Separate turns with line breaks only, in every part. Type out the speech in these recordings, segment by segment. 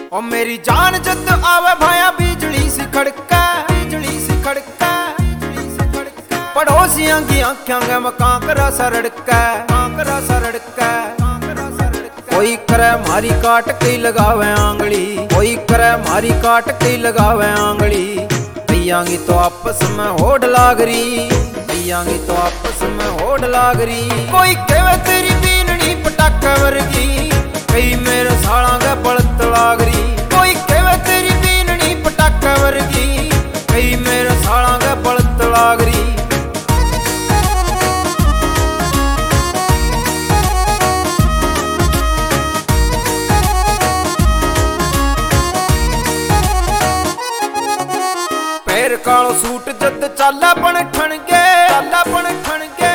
ओ मेरी जान जद आवे भाया बिजली सी खड़का, बिजली सी खड़का, पड़ोसियां की आंखों में मकान करा सा रड़का, कांकरा सा रड़का। कोई करे मारी काट के लगावे आंगली, कोई करे मारी काट के लगावे आंगली। पियांगी तो आपस में होड़ लागरी, पियांगी तो आपस में होड़ लागरी। कोई कहे तेरी बीननी पटाखा वर्गी, कई मेरे साला का पड़त लागरी। कोई कहे तेरी बीननी पटाखा वर्गी, कई मेरे साला का पड़त लागरी। पैर कालो सूट जद चाला पण ठणगे, चाला पण ठणगे,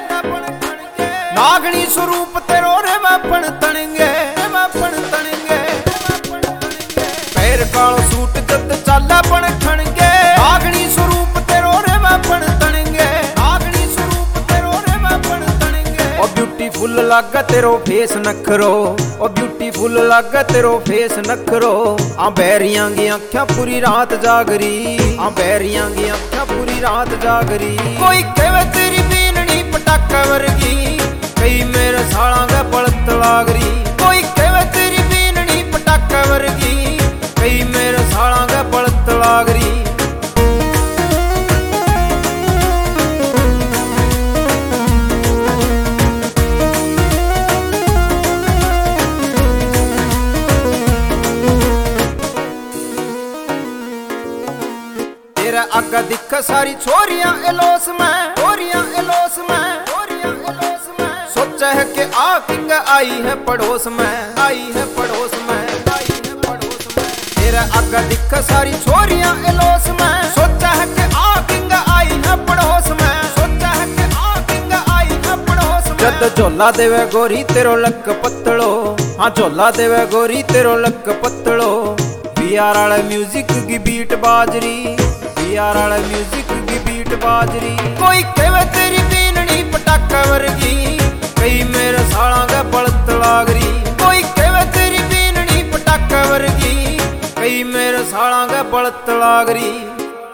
नागणी स्वरूप तेरो रे मापन तणगे, मापन तणगे। पैर कालो सूट जद चाला पण ठणगे, नागणी स्वरूप तेरो रे मापन तणगे, नागणी स्वरूप तेरो रे मापन तणगे। ओ ब्यूटीफुल लागा तेरो फेस नखरो, ओ ब्यूटीफुल लागा तेरो फेस नखरो। आ बैरियां की आंखें पूरी रात जागरी, आ बैरियां की आंखें पूरी रात जागरी। कोई कहे तेरी बीननी पटाखा वर्गी, कई मेरे साला का पड़त लागरी। कोई कहे तेरी बीननी पटाखा वर्गी, कई मेरे साला का पड़त लागरी। तेरा आगा दिख सारी छोरियां एलोस में, छोरियां एलोस में, छोरियां एलोस में। सोचा है कि आ किंग आई है पड़ोस में, आई है पड़ोस में, आई है पड़ोस में। तेरा आगा दिख सारी छोरियां एलोस में। सोचा है कि आ किंग आई है पड़ोस में, सोचा है कि आ किंग आई है पड़ोस में। जद झोला देवे गोरी तेरो लक पतलो, हाँ झोला देवे गोरी तेरो लक पतलो। बिहार वाले म्यूजिक की बीट बाजरी, बिहार वाले म्यूजिक की बीट बाजरी। कोई कहे तेरी बीननी पटाखा वर्गी, कई मेरे साला का पड़त लागरी। कोई कहे तेरी बीननी पटाखा वर्गी, कई मेरे साला का पड़त लागरी।